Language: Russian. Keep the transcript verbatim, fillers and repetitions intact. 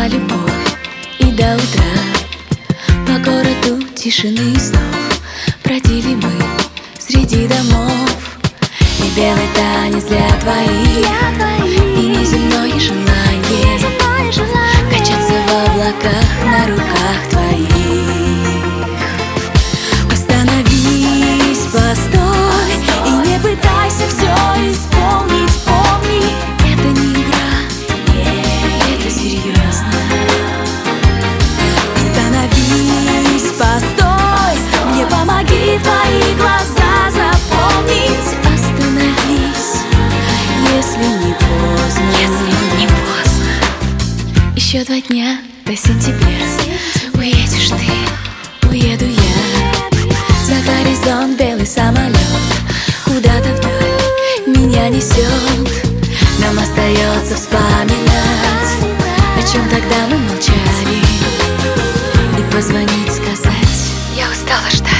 была любовь, и до утра по городу тишины и снов бродили мы среди домов. И белый танец для твоих, и неземное желание качаться в облаках на руках твоих. Остановись, постой, и не пытайся все исполнить. Помни, это не игра, это серьезно. Остановись, постой, мне помоги твои глаза запомнить. Остановись, если не поздно, если не поздно. Еще два дня до сентября, уедешь ты, уеду я. За горизонт белый самолет куда-то вдаль меня несет. Нам остается вспоминать, о чем тогда мы молчали, и позвонить, сказать: я устала ждать.